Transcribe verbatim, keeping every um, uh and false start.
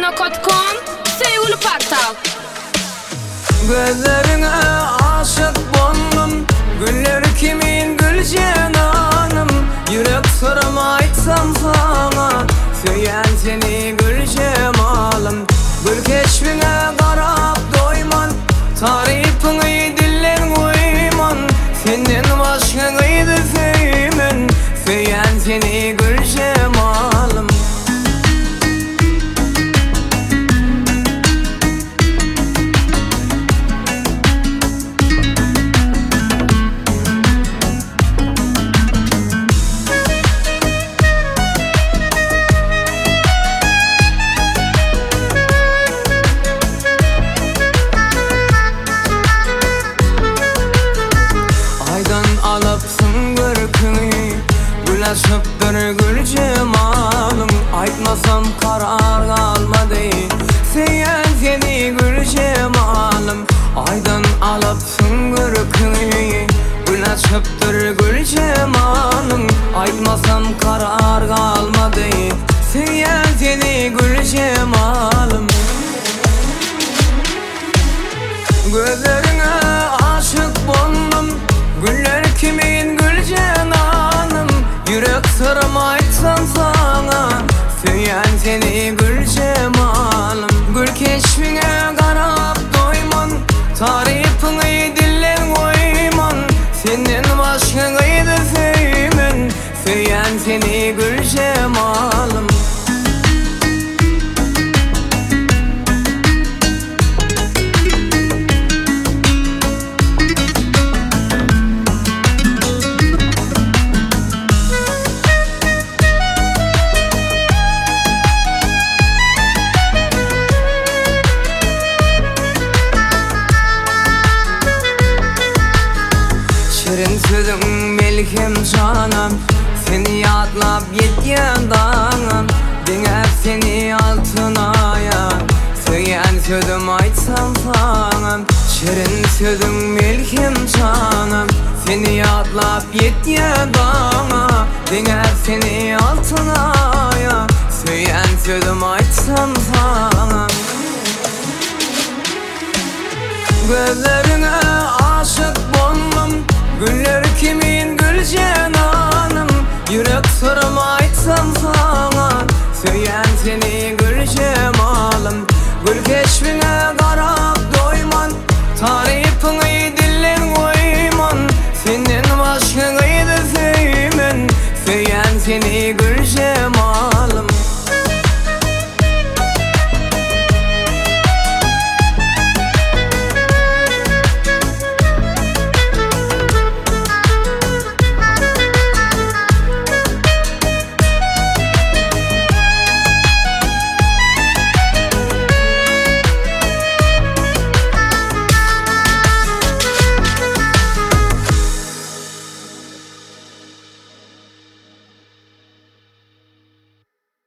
gmail dot com. Sevgili Partal. Gözlerine aşık oldum, güller kimin gül cenanım. Yürek sırrımı aytsam sana, söyleyen seni gül cemalım. Gül keşfine karab doyman, tarifini dillen koyman. Senden başka kıydı sevmen, söyleyen seni gül cemalım. Alıpsın görkünü, gül açıptır gül cemalım. Aytmasam karar kalmadı, seyen seni gül cemalım. Aydan alıpsın görkünü, gül açıptır gül cemalım. Aytmasam karar kalmadı, seyen seni gül cemalım. Gözlerine aşık oldum, güller kimin gül cenanım. Yürek sırrımı aytsam sana, söyleyen seni gül cemalım. Gül keşfine karab doyman, tarifini dillen koyman. Senden başka kıydı sevmen, söyleyen seni gül cemalım. Şirin sözün melhem canım, seni yadlap yetken dağım. Dinger seni altına ya, söyleyen sözüm aytsam sana. Şirin sözün melhem canım, seni yadlap yetken dağım. Dinger seni altına ya, söyleyen sözüm aytsam sana. Gözlerine aşık oldum, güller kimin gül cenanım. Yürek sırrımı aytsam sana, söyleyen seni gül cemalım. Gül keşfine karab doyman, tarih